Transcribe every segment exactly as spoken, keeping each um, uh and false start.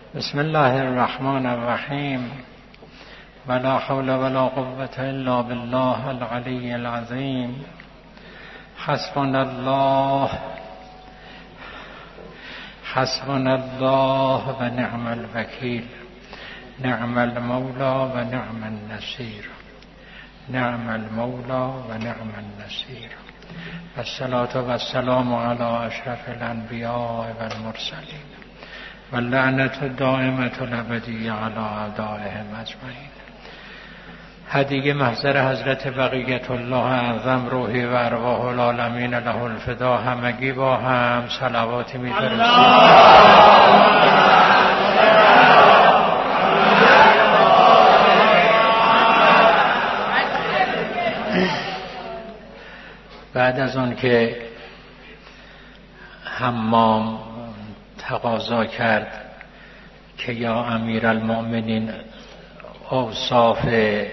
بسم الله الرحمن الرحیم ولا حول ولا قوة الا بالله العلی العظیم. حسبنا الله حسبنا الله و نعم الوکیل، نعم المولا و نعم النصیر، نعم المولا و نعم النصیر. والصلاة والسلام علی اشرف الانبیاء والمرسلین و لعنت دائمة الابدیة علی اعدائهم اجمعین. هدیه محضر حضرت بقیت الله اعظم روحی و ارواح العالمین له الفدا. همگی با هم صلواتی می‌فرستیم. بعد از اون که حمام تقاضا کرد که یا امیرالمؤمنین اوصاف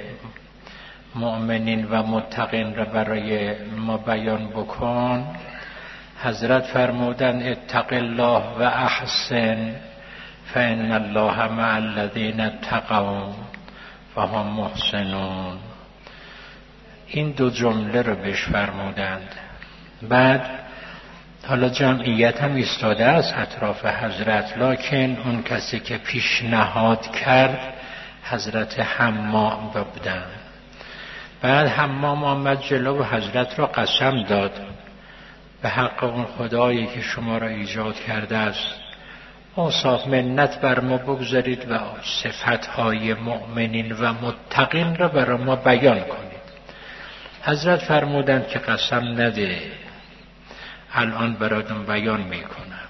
مؤمنین و متقین را برای ما بیان بکن، حضرت فرمودند اتق الله و احسن فان الله مع الذین اتقوا و هم محسنون. این دو جمله رو بهش فرمودند. بعد حالا جمعیت هم ایستاده است اطراف حضرت، لکن اون کسی که پیشنهاد کرد حضرت حمام بودند. بعد حمام آمد جلو و حضرت را قسم داد به حق اون خدایی که شما را ایجاد کرده است، اوصاف منت بر ما بگذارید و صفتهای مؤمنین و متقین را بر ما بیان کنید. حضرت فرمودند که قسم نده، الان براتون بیان میکنم.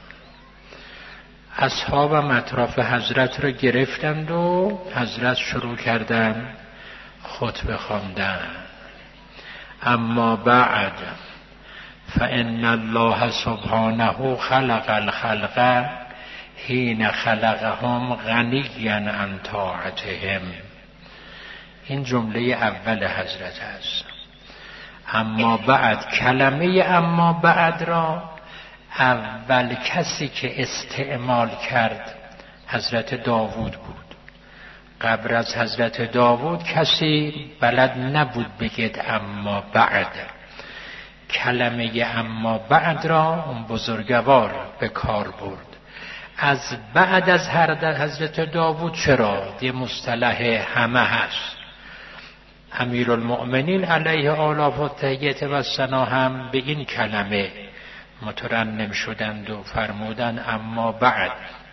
اصحابم اطراف حضرت را گرفتند و حضرت شروع کردن خطبه خواندن. اما بعد فان الله سبحانه خلق الخلق حین خلقهم غنیا عن طاعتهم. این جمله اول حضرت است. اما بعد، کلمه اما بعد را اول کسی که استعمال کرد حضرت داوود بود. قبل از حضرت داوود کسی بلد نبود بگید اما بعد. کلمه اما بعد را اون بزرگوار به کار برد. از بعد از حضرت داوود چرا؟ یه مصطلح همه هست. امیرالمؤمنین علیه آلاف و تحییت و ثنا هم به این کلمه مترنم شدند و فرمودند اما بعد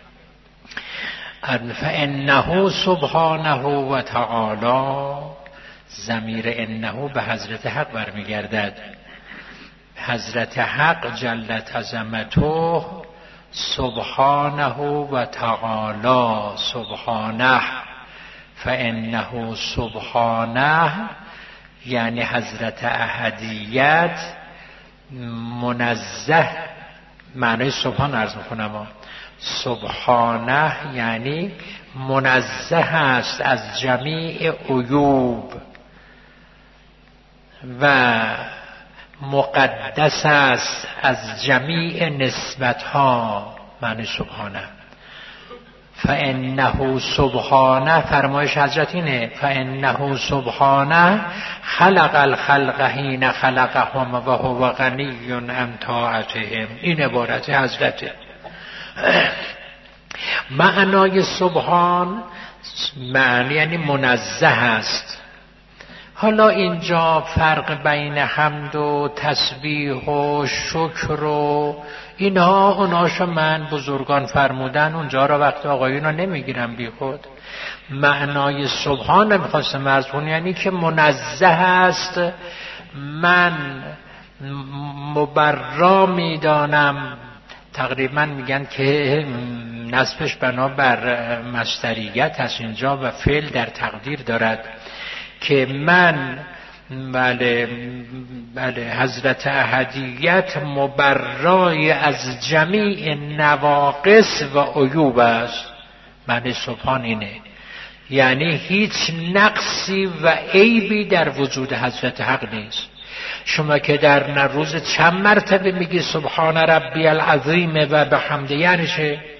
فانه سبحانه و تعالی. ضمیر انه به حضرت حق برمیگردد. حضرت حق جلت عظمته سبحانه و تعالی. سبحانه فانه سبحانه یعنی حضرت احدیت منزه. معنی سبحان عرض میکنم. سبحانه یعنی منزه است از جمیع عیوب و مقدس است از جمیع نسبتها. معنی سبحانه. فانه سبحانه، فرمایش حضرت اینه، فانه سبحانه خلق الخلق حین خلقهم و هو غنی عن طاعتهم. این عبارت حضرت. معنای سبحان معنی یعنی منزه است. حالا اینجا فرق بین حمد و تسبیح و شکر و اینها اوناشو من بزرگان فرمودن، اونجا را وقت آقایون رو نمیگیرم بی خود. معنای سبحان میخواستم عرض کنم یعنی که منزه است. من مبرا میدانم. تقریبا میگن که نصبش بنا بر مصدریت هست اینجا و فعل در تقدیر دارد که من بله بله حضرت احدیت مبرای از جمیع نواقص و عیوب است. معنی سبحان اینه، یعنی هیچ نقصی و عیبی در وجود حضرت حق نیست. شما که در روز چند مرتبه میگی سبحان ربی العظیم و بحمده، یعنی چه؟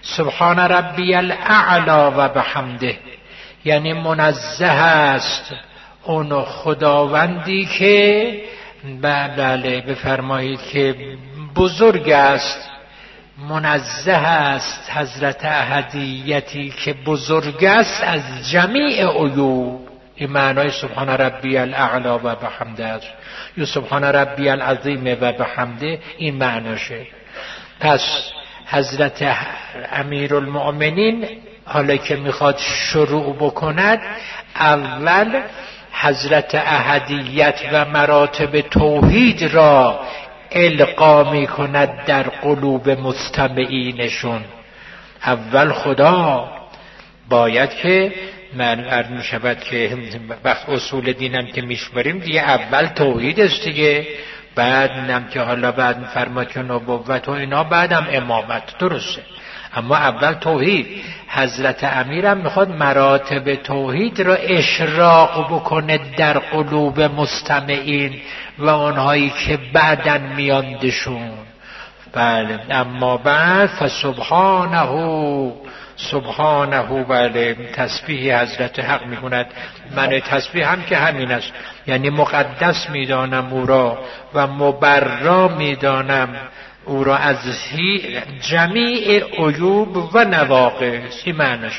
سبحان ربی الاعلی و بحمده، یعنی منزه است اون خداوندی که بله بفرمایید که بزرگ است، منزه است حضرت احدیتی که بزرگ است از جمیع عیوب. این معنای سبحان ربی الاعلی و بحمده است، یا سبحان ربی العظیم و بحمده، این معناشه. پس حضرت امیرالمؤمنین حالا که میخواد شروع بکند، اول حضرت احدیت و مراتب توحید را القا می کند در قلوب مستمعینشون. اول خدا باید که من عرض می شود که وقت اصول دینم که میشماریم دیگه اول توحید است دیگه، بعد نم که حالا بعد فرماد که نبوت و اینا، بعدم امامت، درسته، اما اول توحید. حضرت امیرم میخواد مراتب توحید را اشراق بکنه در قلوب مستمعین و اونهایی که بعدن میاندشون. بله، اما بعد فسبحانه، سبحانه، بله تسبیح حضرت حق میکند. من تسبیح هم که همین است، یعنی مقدس میدانم او را و مبرا میدانم او را از جمیع عیوب و نواقص. این معناشه.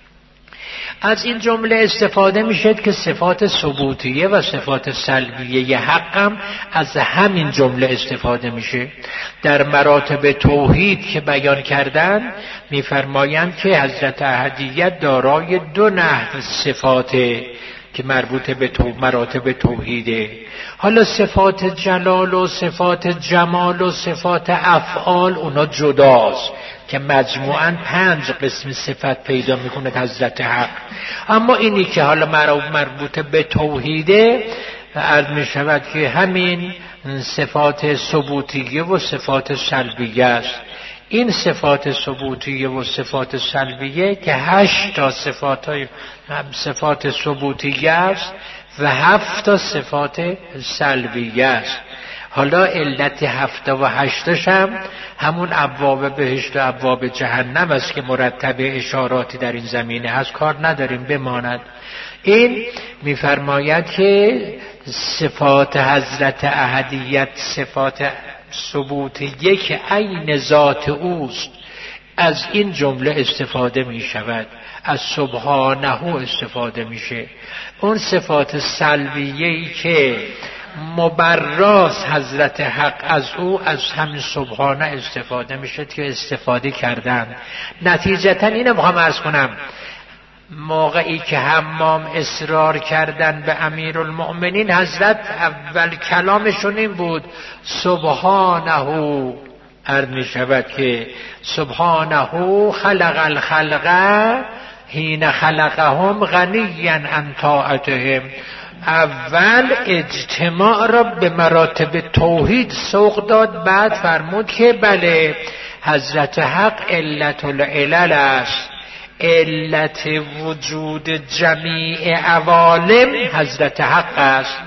از این جمله استفاده میشد که صفات ثبوتیه و صفات سلبیه حقم از همین جمله استفاده میشه. در مراتب توحید که بیان کردن میفرمایند که حضرت احدیت دارای دو نحو صفاته که مربوط به تو مراتب توحیده. حالا صفات جلال و صفات جمال و صفات افعال اونا جداست که مجموعاً پنج قسم صفت پیدا میکنه حضرت حق. اما اینی که حالا مربوط به توحیده عرض میشود که همین صفات ثبوتیه و صفات سلبیه است. این صفات ثبوتیه و صفات سلبیه که هشت تا صفات های صفات ثبوتیه است و هفت تا صفات سلبیه است. حالا علت هفت و هشتش هم همون ابواب بهشت و ابواب جهنم است که مرتب اشاراتی در این زمینه هست، کار نداریم بماند. این میفرماید که صفات حضرت احدیت صفات ثبوتیه که عین ذات اوست، از این جمله استفاده می شود، از سبحانه استفاده میشه. اون صفات سلبیه‌ای که مبراس حضرت حق از او، از همین سبحانه استفاده میشه که استفاده کردن. نتیجتا اینو میخوام عرض کنم، موقعی که حمام اصرار کردن به امیرالمؤمنین، حضرت اول کلامشون این بود سبحانه، عرض می شود که سبحانه خلق الخلق حین خلقهم غنیا عن طاعتهم. اول اجتماع را به مراتب توحید سوق داد، بعد فرمود که بله حضرت حق علت العلل است، علت وجود جمیع عوالم حضرت حق است.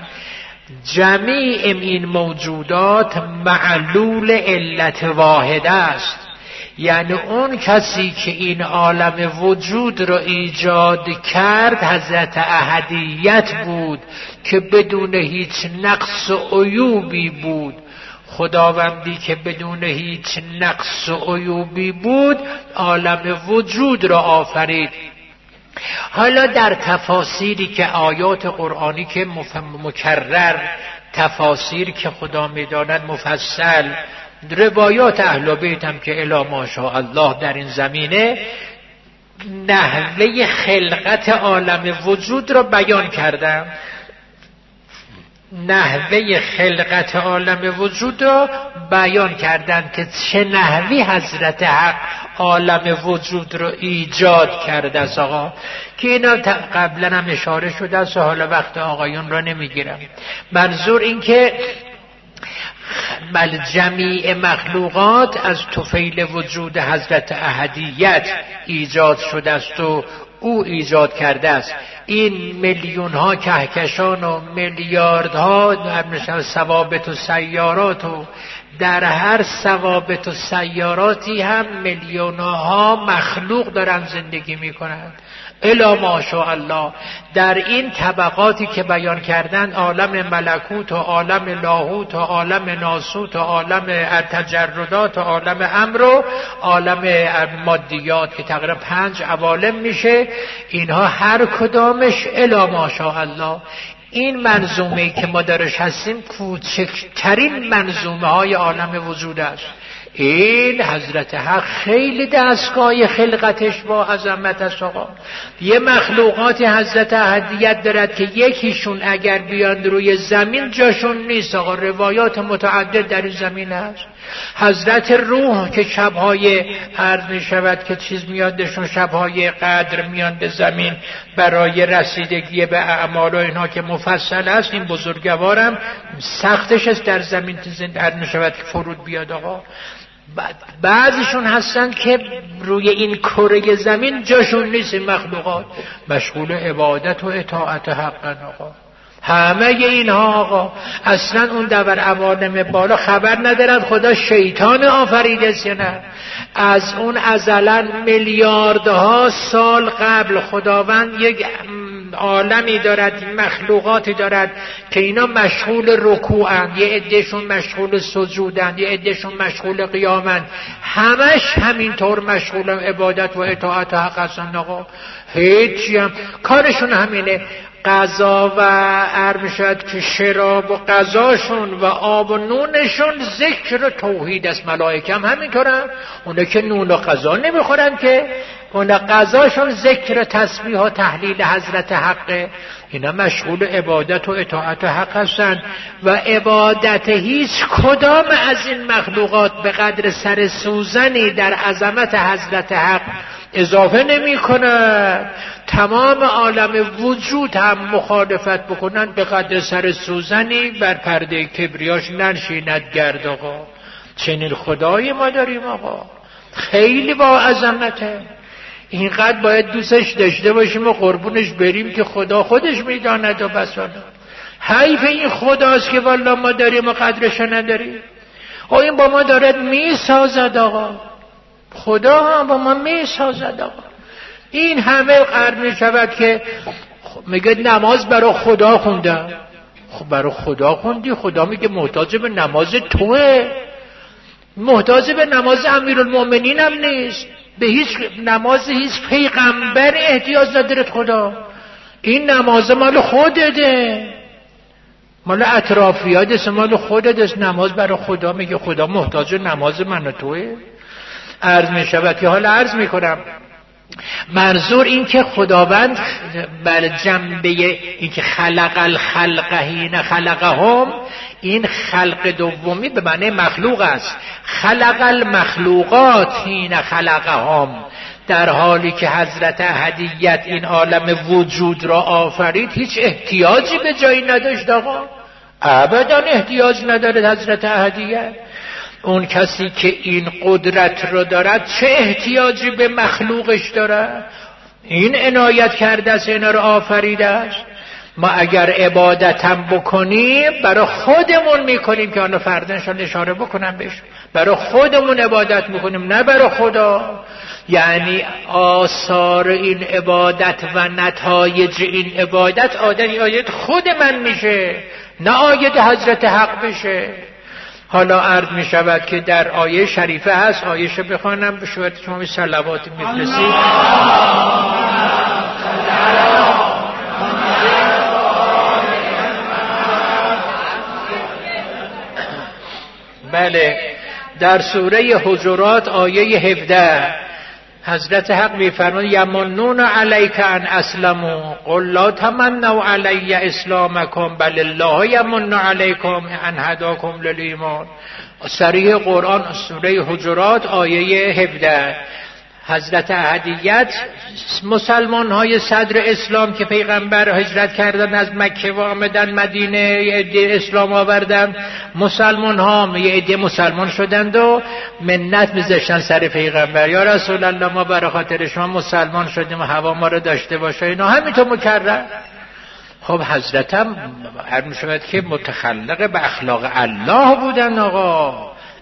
جمیع این موجودات معلول علت واحد است، یعنی اون کسی که این عالم وجود را ایجاد کرد حضرت احدیت بود که بدون هیچ نقص و عیوبی بود. خداوندی که بدون هیچ نقص و عیوبی بود عالم وجود را آفرید. حالا در تفاسیری که آیات قرآنی که مکرر، تفاسیر که خدا میداند مفصل، روایات اهل بیت هم که الا ماشاءالله در این زمینه نحوه خلقت عالم وجود را بیان کردم. نحوه خلقت عالم وجود را بیان کردن که چه نحوی حضرت حق عالم وجود را ایجاد کرده است. آقا که اینا قبلا هم اشاره شده است، حالا وقت آقایون را نمیگیرم. منظور این که بل جمیع مخلوقات از طفیل وجود حضرت احدیت ایجاد شده است و او ایجاد کرده است. این میلیون ها کهکشان و میلیارد ها ثوابت و سیارات و در هر ثوابت و سیاراتی هم میلیونها مخلوق دارن زندگی میکنند. الا ماشاءالله. در این طبقاتی که بیان کردن، عالم ملکوت و عالم لاهوت و عالم ناسوت و عالم تجردات و عالم امر و عالم مادیات که تقریبا پنج عوالم میشه، اینها هر کدامش الا ماشاءالله. این منظومه‌ای که ما درش هستیم کوچکترین منظومه های عالم وجود است. این حضرت حق خیلی دستگاه خلقتش با عظمت است. آقا یه مخلوقات حضرت احدیت دارد که یکیشون اگر بیان روی زمین جاشون نیست. آقا روایات متعدد در این زمین هست. حضرت روح که شبهای عرض می شود که چیز میادشون، شبهای قدر میان به زمین برای رسیدگی به اعمال و اینها که مفصل است. این بزرگوارم سختش است در زمین زنده عرض می شود که فرود بیاد. آقا بعضیشون هستن که روی این کره زمین جاشون نیست. این مخلوقات مشغول عبادت و اطاعت حقن. آقا همه اینها آقا اصلا اون دور عوالم بالا خبر ندارد خدا شیطان آفریده است یا نه. از اون ازلا میلیاردها سال قبل خداوند یک عالمی دارد، مخلوقاتی دارد که اینا مشغول رکوعند، یه عدهشون مشغول سجودند، یه عدهشون مشغول قیامند، همش همینطور مشغول عبادت و اطاعت حق هستند. آقا هیچی هم کارشون همینه. غذا و عرب شد که شراب و غذاشون و آب و نونشون ذکر و توحید است. ملائکه هم همینطورن، اونا که نون و غذا نمیخورن که، اونا غذاشون ذکر تسبیح و تحلیل حضرت حقه. اینا مشغول عبادت و اطاعت حق هستن و عبادت هیچ کدام از این مخلوقات به قدر سر سوزنی در عظمت حضرت حق اضافه نمی کند. تمام عالم وجود هم مخالفت بکنن به قدر سر سوزنی بر پرده کبریاش ننشیند گرد. آقا چنین خدایی ما داریم. آقا خیلی با عظمته. اینقدر باید دوستش داشته باشیم و قربونش بریم که خدا خودش میداند و بساند. حیف این خداست که والله ما داریم و قدرش نداریم. او این با ما دارد میسازد. آقا خدا هم با ما میسازد. آقا این همه قرد می شود که میگه نماز برای خدا خوندم. خب برای خدا خوندی؟ خدا میگه محتاج به نماز توه، محتاج به نماز امیرالمومنین هم نیست، به هیچ نماز هیچ پیغمبر احتیاج ندارد خدا. این نماز مال خودته، مال اطرافیات است، مال خودت است. نماز برای خدا، میگه خدا محتاج نماز من و توه. عرض می شود که حالا عرض می کنم منظور این که خداوند بر جنبه این که خلق الخلق حین خلقهم، این خلق دومی به معنی مخلوق است. خلق المخلوقات حین خلقهم، در حالی که حضرت احدیت این عالم وجود را آفرید هیچ احتیاجی به جایی نداشت. آقا ابدا احتیاج ندارد حضرت احدیت. اون کسی که این قدرت رو دارد چه احتیاجی به مخلوقش دارد؟ این عنایت کرده است، اینا رو آفریده است. ما اگر عبادت هم بکنیم برای خودمون میکنیم که آنها فردنشان اشاره بکنم بهش، برای خودمون عبادت میکنیم نه برای خدا. یعنی آثار این عبادت و نتایج این عبادت آید خود من میشه، نه آید حضرت حق بشه. حالا عرض می شود که در آیه شریفه هست، آیه بخوانم به شاید شما می صلوات میفرستید. بله، در سوره حجرات آیه هفده حضرت حق میفرماید یمنون علیک ان اسلموا قل لا تمنوا علی اسلامکم بل الله یمن علیکم ان هداکم للایمان. صریح قرآن سوره حجرات آیه هفده. حضرت احدیت مسلمان های صدر اسلام که پیغمبر هجرت کردن از مکه و آمدن مدینه، یه عده اسلام آوردن، مسلمان ها یه عده مسلمان شدند و منت میذاشتن سر پیغمبر، یا رسول الله ما برای خاطر شما مسلمان شدیم و هوا ما رو داشته باشه. اینا همینطور مکرر. خب حضرت هم هر میشود که متخلق به اخلاق الله بودن. آقا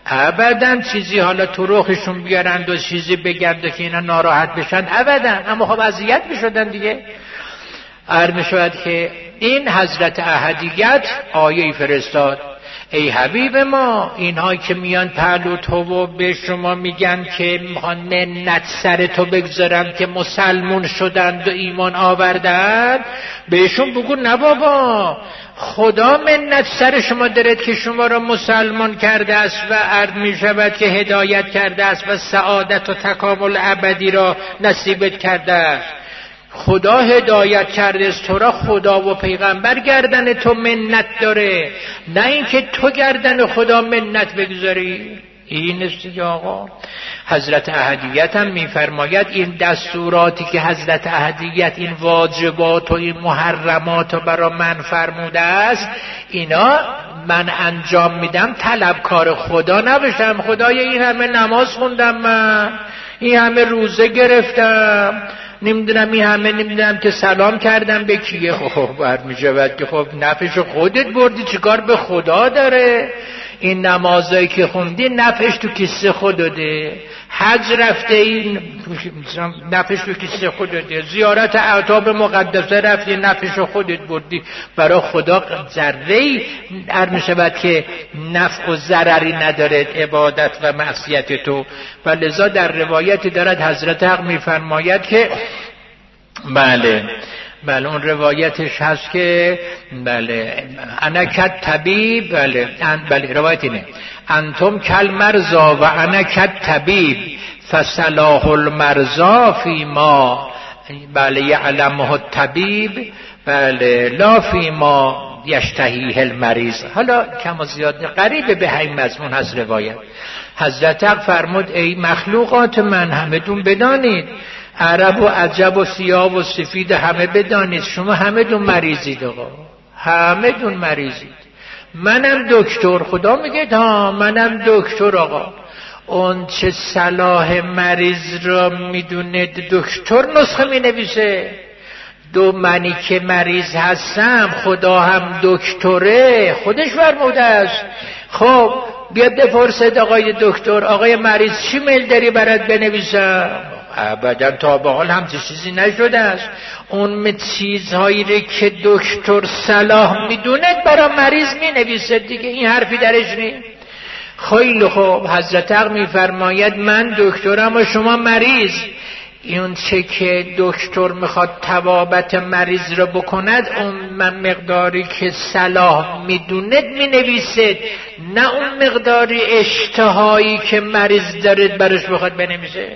ابدا چیزی حالا تو رخشون بیارند و چیزی بگند که اینا ناراحت بشن، ابدا. اما خب اذیت میشدن دیگه. عرض میشود که این حضرت احدیت آیه فرستاد: ای حبیب ما، اینهایی که میان پهلو تو و به شما میگن که میخوان منت سر تو بگذارن که مسلمون شدند و ایمان آوردند، بهشون بگو نه بابا، خدا منت سر شما دارد که شما را مسلمان کرده است و عرض میشود که هدایت کرده است و سعادت و تکامل ابدی را نصیبت کرده است. خدا هدایت کرده است تو را، خدا و پیغمبر گردن تو منت داره، نه اینکه تو گردن خدا منت بگذاری. این است دیگه آقا. حضرت احدیت هم میفرماید این دستوراتی که حضرت احدیت، این واجبات و این محرمات رو برای من فرموده است، اینا من انجام میدم طلبکار خدا نباشم. خدای این همه نماز خوندم، من این همه روزه گرفتم، نمیدونم این همه نمیدونم که سلام کردم به کیه. خب باید میشود که خب نفعش خودت بردی، چیکار به خدا داره؟ این نمازایی که خوندی نفعش تو کیسه خودته، حج رفته این نفعش تو کیسه خودته، زیارت اعتاب مقدسه رفتی نفعش خودت بردی. برای خدا ذره‌ای عرض میشود که نفع و ضرری نداره عبادت و معصیت تو. و لذا در روایتی دارد حضرت حق میفرماید که بله بله اون روایتش هست که بله انا کت طبیب، بله بله روایت اینه: انتم کل مرزا و انا کت طبیب فصلاح المرزا فی ما بله یعلمه الطبیب بله لا فی ما یشتهیه المریض. حالا کم و زیاد قریب به همین مضمون هست روایت. حضرت حق فرمود ای مخلوقات من، همه دون بدانید، عرب و عجب و سیاه و سفید همه بدانید، شما همه دون مریضید آقا، همه دون مریضید. منم دکتر، خدا میگه ها منم دکتر آقا. اون چه صلاح مریض را میدونه دکتر نسخه مینویسه. دو منی که مریض هستم، خدا هم دکتره، خودش فرموده است. خب بیا بپرسید آقای دکتر، آقای مریض چی میل داری برات بنویسم؟ ابدا تا به حال همچین چیزی نشده است. اون چیزهایی رو که دکتر صلاح میدونه برای مریض مینویسه دیگه، این حرفی درش نیست. خیلی خوب، حضرت حق میفرماید من دکترم و شما مریض. اون چه که دکتر میخواد طبابت مریض رو بکند، اون من مقداری که صلاح میدوند مینویسید، نه اون مقداری اشتهایی که مریض دارد برش بخواد بنویسه.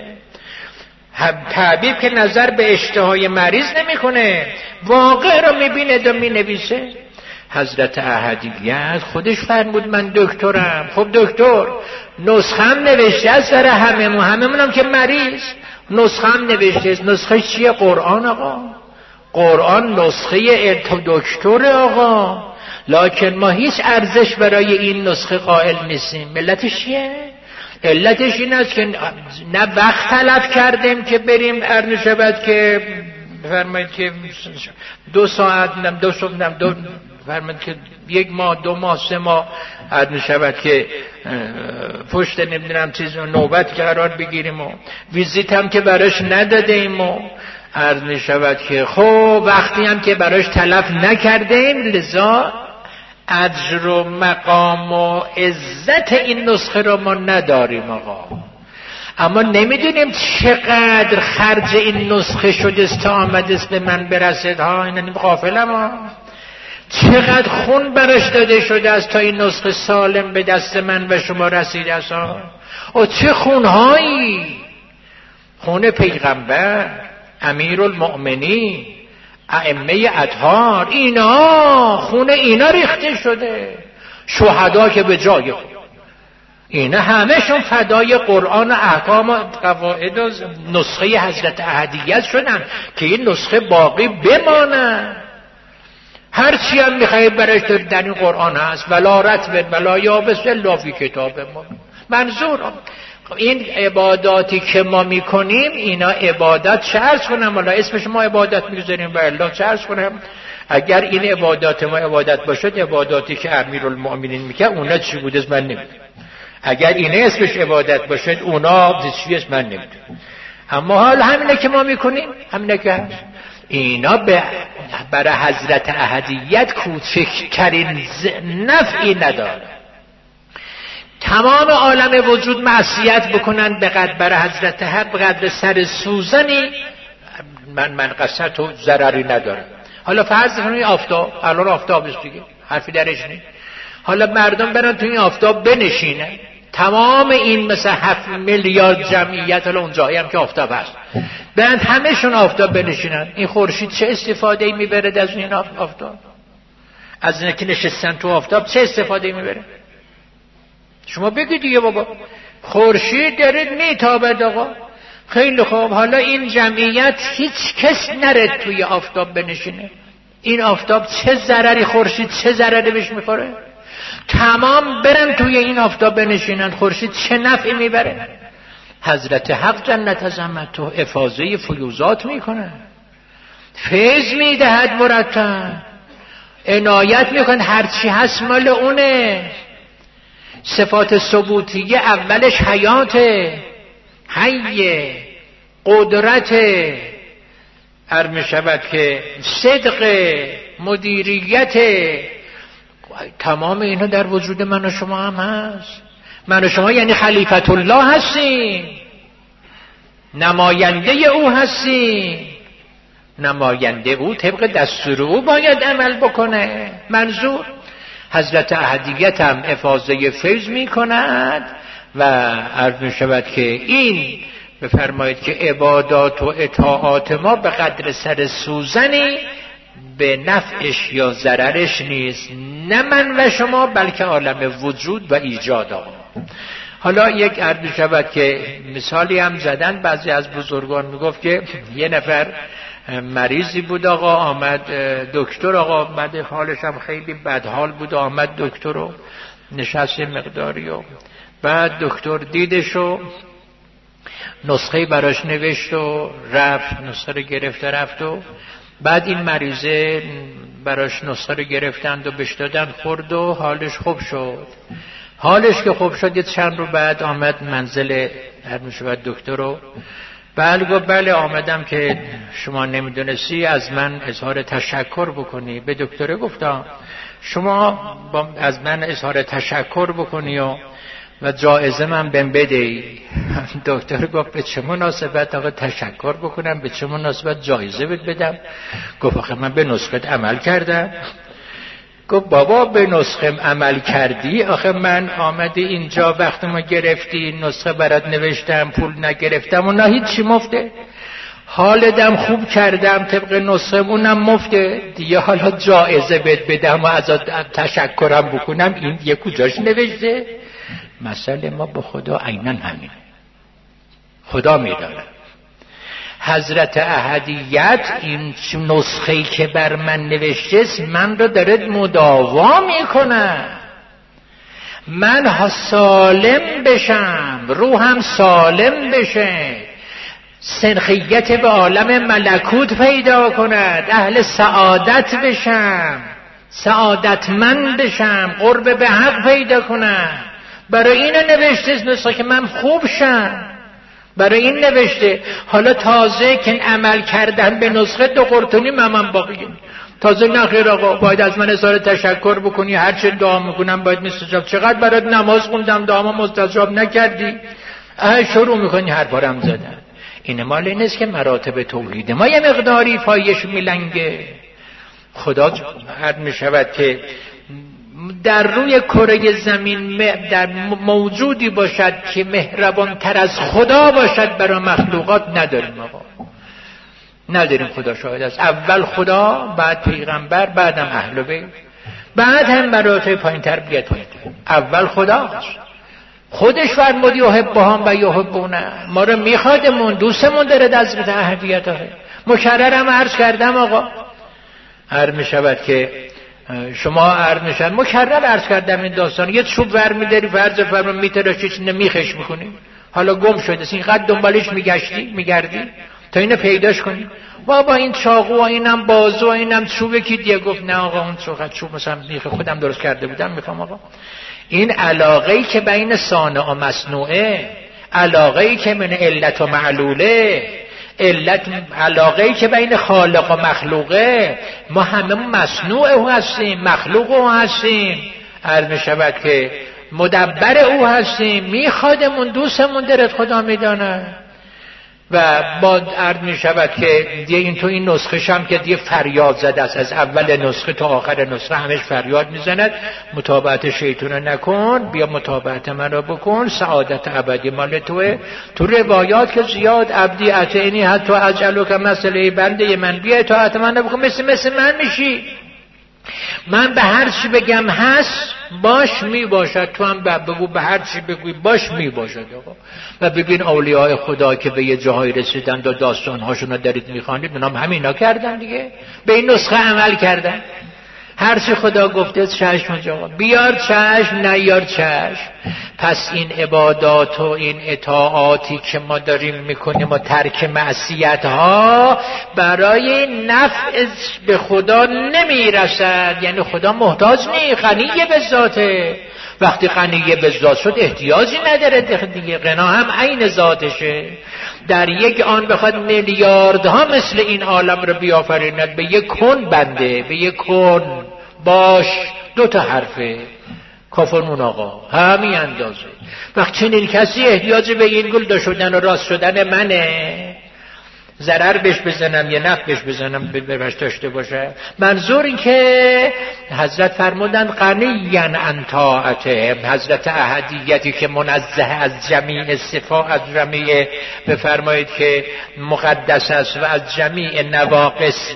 طبیب که نظر به اشتهای مریض نمیکنه، واقع رو میبینه و مینویسه. حضرت احدیت خودش فرمود من دکترم. خب دکتر نسخم نوشته از سر همه مون، همه مونم که مریض نسخم نوشته. نسخه چیه؟ قرآن آقا. قرآن نسخه دکتر آقا. لکن ما هیچ ارزش برای این نسخه قائل نیستیم. ملتش چیه؟ علتش این است که نه وقت طلب کردیم که بریم ارن شود که فرمایید که دو ساعت نم دو صبح نم دو فرمایید که یک ماه دو ماه سه ماه ارن شود که پشت نمیدونم چیز نوبت که قرار بگیریم و ویزیت هم که براش ندادیم و ارن شود که خب وقتی هم که براش طلب نکردیم، لذا اجر و مقام و عزت این نسخه رو ما نداریم آقا. اما نمیدونیم چقدر خرج این نسخه شده است تا آمده است به من برسد ها. این نیم غافلم ها. چقدر خون برش داده شده است تا این نسخه سالم به دست من و شما رسیده است ها. و چه خونهایی، خون پیغمبر، امیرالمؤمنین، ائمه اطهار، اینا خون اینا ریخته شده. شهدا که به جای خود، اینا همهشون فدای قرآن و احکام و قواعد و نسخه حضرت احدیت شدن که این نسخه باقی بمانه. هر چی هم میخوایی برش در این قرآن هست، ولا رتب ولا یابس الا فی کتاب ما. منظور این عباداتی که ما میکنیم اینا عبادت چه عرض کنم، والا اسمش ما عبادت میگذاریم و الله چه عرض کنم. اگر این عبادات ما عبادت باشد، عباداتی که امیرالمؤمنین میکنه اونا چی بوده من نمیدونم. اگر اینه اسمش عبادت باشد اونا چی اسم من نمیدونم. اما حال همینه که ما میکنیم، همینه که هست. اینا به برای حضرت احدیت کوچکترین نفعی نداره. تمام عالم وجود معصیت بکنن به قدر برای حضرت حق به قدر سر سوزنی من من قصت و ضرری نداره. حالا فرض کنید آفتاب، الان آفتاب است دیگه، حرفی درش نیست. حالا مردم برن تو این آفتاب بنشینن، تمام این مثلا هفت میلیارد جمعیت، حالا اون جایی هم که آفتاب هست، برن همه‌شون آفتاب بنشینن، این خورشید چه استفاده ای میبره از این آفتاب؟ از اینه که نشستن تو آفتاب چه استفاده ای میبره؟ شما بگید دیگه بابا. خورشید داره میتابد آقا، خیلی خوب. حالا این جمعیت هیچ کس نرد توی آفتاب بنشینه، این آفتاب چه ضرری، خورشید چه ضرری بهش میخوره؟ تمام برن توی این آفتاب بنشینن، خورشید چه نفعی میبره؟ حضرت حق جنت عظمته افاضه فیوزات میکنه، فیض میدهد مرتب، عنایت میکنه، هرچی هست مال اونه. صفات ثبوتیه اولش حیاته، حیه، قدرت، هر میشود که صدق، مدیریت، تمام اینا در وجود من و شما هم هست. من و شما یعنی خلیفت الله هستیم، نماینده او هستیم، نماینده او طبق دستور او باید عمل بکنه. منظور حضرت احدیت هم افاضه فیض می کند و عرض می شود که این بفرمایید که عبادات و اطاعات ما به قدر سر سوزنی به نفعش یا ضررش نیست، نه من و شما بلکه عالم وجود و ایجاد آقا. حالا یک عرض می شود که مثالی هم زدن بعضی از بزرگان، می گفت که یه نفر مریضی بود آقا، آمد دکتر آقا، آمد حالش هم خیلی بدحال بود، آمد دکتر رو نشست مقداری و بعد دکتر دیدش و نسخه براش نوشت و رفت، نسخه رو گرفت رفت و بعد این مریضه براش نسخه رو گرفتند و بهش دادن، خورد و حالش خوب شد. حالش که خوب شد یه چند رو بعد آمد منزل هر میشه دکتر رو، بله گفت بله آمدم که شما نمیدونستی از من اظهار تشکر بکنی. به دکتر گفتم شما از من اظهار تشکر بکنی و و جایزه من بهم بدهی. دکتر گفت به چه مناسبت آقا تشکر بکنم، به چه مناسبت جایزه بهت بدم؟ گفت آخه من به نسخت عمل کردم. گفت بابا به نسخه عمل کردی؟ آخه من آمده اینجا وقت ما گرفتی نسخه برات نوشتم، پول نگرفتم و نه هیچی مفته، حالدم خوب کردم طبق نسخه اونم مفته دیگه، حالا جایزه بهت بدم و ازت تشکرم بکنم این دیگه کجاش نوشته؟ مسئله ما با خدا عیناً همین، خدا میداره. حضرت احدیت این نسخه‌ای که بر من نوشته من رو داره مداوا میکنه، من ها سالم بشم، روحم سالم بشه، سنخیت به عالم ملکوت پیدا کند، اهل سعادت بشم، سعادتمند بشم، قرب به حق پیدا کنم. برای این نوشته نسخه که من خوب شم، برای این نوشته. حالا تازه که عمل کردن به نسخه دو قرطونی من باقیه، تازه نخیر آقا باید از من اظهار تشکر بکنی، هر چه دعا میکنم باید مستجاب، چقدر برات نماز خوندم دعا مستجاب نکردی، اه شروع میکنی هر بارم زدن. این مال این است که مراتب توحید ما یه مقداری پایش میلنگه. خدا حد میشود که در روی کره زمین در موجودی باشد که مهربان تر از خدا باشد برای مخلوقات نداریم آقا، نداریم. خدا شاهد است، اول خدا، بعد پیغمبر، بعدم اهل بیت، بعد هم مراتب پایین تر بیاد پایین تر. اول خداست، خودش فرمودی یحبهم و یحبونه، ما رو میخوادمون، دوستمون داره از اهدیت ها. مکررم عرض کردم آقا، هر میشود که شما عرض میشن مکرر عرض کردم این داستان، یه چوب ور میداری فرض فرمان میتراشیش نمیخش میکنی، حالا گم شده اینقدر دنبالش میگشتی میگردی تا اینو پیداش کنی. بابا این چاقو و اینم بازو و اینم چوبه کی دیگه؟ گفت نه آقا اون چوب چوب مثلا میخه خودم درست کرده بودم. میفهم آقا این علاقه‌ای که بین صانع و مصنوعه، علاقه‌ای که من علت و معلوله، علت علاقه‌ای که بین خالق و مخلوقه. ما همه مصنوع او هستیم، مخلوق او هستیم. عرض می‌شود که مدبر او هستیم، میخوادمون، دوستمون درت خدا میدانه. و با عرض می شود که دیگه این تو این نسخه هم که دیگه فریاد زده است، از اول نسخه تا آخر نسخه همش فریاد میزند متابعت شیطان نکن، بیا متابعت من را بکن، سعادت ابدی مال توه. تو روایات که زیاد عبدی اتینی حتی اجلو که مسئله بنده من، بیا اطاعت من را بکن، مثل مثل من میشی. من به هر چی بگم هست باش می باشد، تو هم بگو به هر چی بگوی باش می باشد. آقا و ببین اولیاء خدا که به یه جاهای رسیدن و داستانهاشون رو دارید میخوانید، اونام همینا کردن دیگه، به این نسخه عمل کردن. هر چی خدا گفته چشم جا بیار چشم، نیار چشم. پس این عبادات و این اطاعاتی که ما داریم میکنیم و ترک معصیت ها برای نفع به خدا نمیرسد. یعنی خدا محتاج نیست، غنیه به ذاته. وقتی غنیه به ذات شد احتیاجی نداره دیگه، غنا هم عین ذاتشه. در یک آن بخواد میلیاردها مثل این عالم رو بیافریند، به یک کن بنده، به یک کن باش، دو تا حرفه، کافرمون آقا، همین اندازه. وقت چنین کسی احتیاج به این گل شدن و راست شدن منه، ضرر بهش بزنم یه نفع بهش بزنم بهش داشته باشه. منظور این که حضرت فرمودن غنیاً عن طاعته، حضرت احدیتی که منزه از جمیع صفات، از جمیع بفرمایید که مقدس است و از جمیع نواقص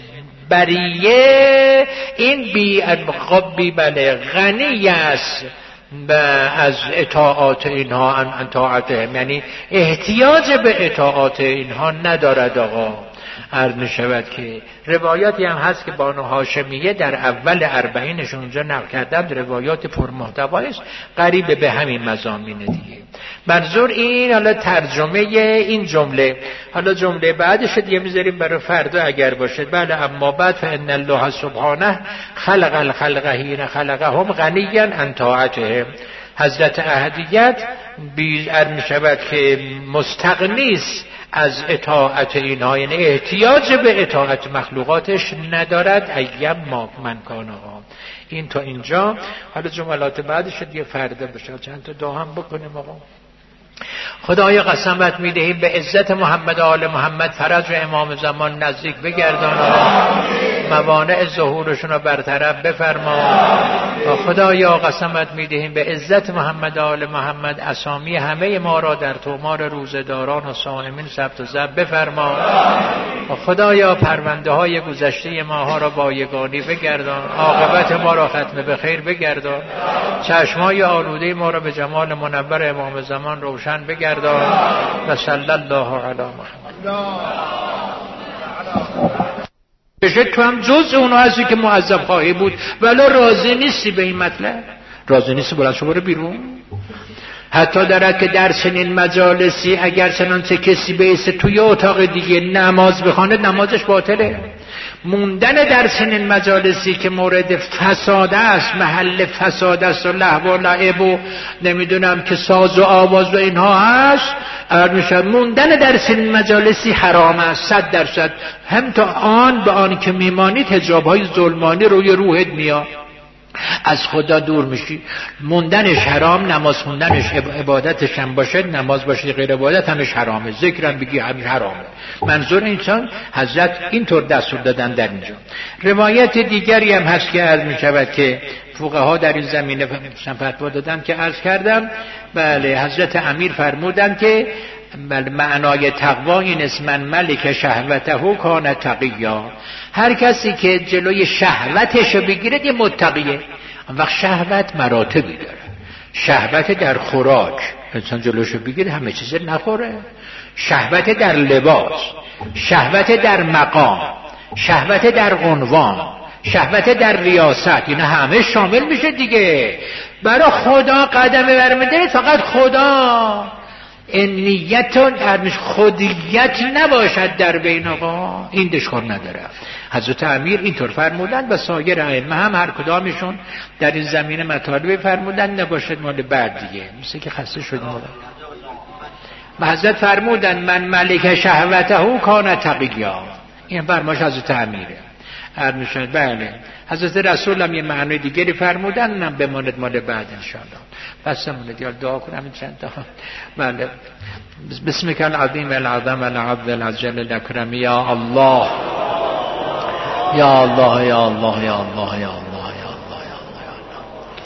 بریه، این بی انقبی بله غنی است از اطاعات اینها، ان طاعته، یعنی احتیاج به اطاعات اینها ندارد. آقا عرض می شود که روایاتی هم هست که بانو هاشمیه در اول اربعینش اونجا نقل کردن، روایات پرمحتوا است، قریب به همین مضامین دیگه. منظور این حالا ترجمه این جمله، حالا جمله بعدش دیگه میذاریم برای فردا اگر باشه. بله اما بعد فان الله سبحانه خلق الخلق حین خلقهم غنیا عن طاعتهم. حضرت احدیت بی‌ار می شود که مستغنی است از اطاعت اینها، یعنی احتیاج به اطاعت مخلوقاتش ندارد. ایم ما من کانها. این تا اینجا. حالا جملات بعدش دیگه فردا بشه، چند تا دعا هم بکنیم. آقا خدایا قسمت میدهیم به عزت محمد و آل محمد فرج و امام زمان نزدیک بگردان، موانع ظهورشون رو برطرف بفرما. خدایا قسمت میدهیم به عزت محمد و آل محمد اسامی همه ما را در تومار روزداران و صائمین ثبت و ضبط بفرما. خدایا پرونده های گذشته ماها را با یگانی بگردان، عاقبت ما را ختم به خیر بگردان، چشمای آلوده ما را به جمال منور امام زمان روشن بگردان. و صلی الله علی محمد. بشه تو هم جز اونها هستی که معذب خواهی بود ولی راضی نیستی به این مطلب، راضی نیستی بلند شو برو بیرون. حتی دارد که در چنین مجالسی اگر چنانچه کسی بیسته توی اتاق دیگه نماز بخواند نمازش باطله. موندن در چنین مجالسی که مورد فساد است، محل فساد است و لهو و لعب و نمیدونم که ساز و آواز و اینها هست، ارمیشد موندن در چنین مجالسی حرام است صد درصد. هم تا آن به آن که میمانید حجاب‌های ظلمانی روی روحت میاد، از خدا دور میشی. موندنش حرام، نماز خوندنش عبادتش هم باشه، نماز باشه غیر عبادت همش حرامه، ذکرم بگی همش حرامه. منظور اینسان حضرت اینطور دستور دادن در اینجا. روایت دیگری هم هست که عرض میشود که فقها در این زمینه فتوا دادن که عرض کردم. بله حضرت امیر فرمودن که معنای تقوا این است من ملک شهوته کان تقیا. هر کسی که جلوی شهوتش رو بگیره یه متقیه. وقت شهوت مراتبی داره. شهوت در خوراک، انسان جلوش رو بگیره همه چیز نخوره. شهوت در لباس، شهوت در مقام، شهوت در عنوان، شهوت در ریاست، اینا همه شامل میشه دیگه. برای خدا قدم برمی‌دارید، فقط خدا. این نیتون ارمش خودیت نباشد در بین آقا، این دشخور نداره. حضرت امیر اینطور فرمودن و سایر ائمه هم هر کدامشون در این زمینه مطالب فرمودن نباشد مال بعد دیگه، مثل که خسته شدیم. و حضرت فرمودن من ملک شهوته کان تقیا، این فرمایش حضرت امیره. ارمشون بله حضرت رسول هم یه معنی دیگری فرمودن، هم بماند مال بعد انشاءالله. بس ماند یا دعا کنم چند تا. بله بسمک العظیم العظم العبد العجل الاکرم یا الله یا الله یا الله یا الله یا الله یا الله یا الله.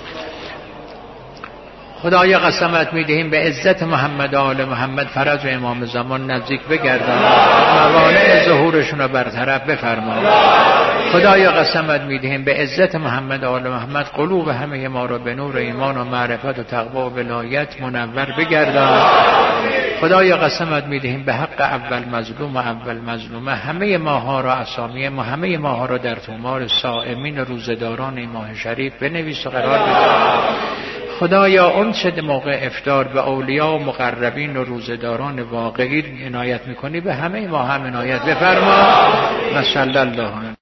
خدایا قسمت میدهیم به عزت محمد و آل محمد فرج و امام زمان نزدیک بگردان، موانع ظهورشون رو برطرف بفرما. خدایا قسمت میدهیم به عزت محمد و آل محمد قلوب همه ما رو به نور ایمان و معرفت و تقوا و ولایت منور بگردان. خدایا قسمت میدهیم به حق اول مظلوم و اول مظلومه همه ماها را، اسامی ما همه ماها را در تومار صائمین و روزداران این ماه شریف بنویس و قرار بده. خدایا اون چه موقع افطار به اولیاء و مقربین و روزداران واقعی عنایت میکنی به همه ما هم عنایت بفرما. و صلی الله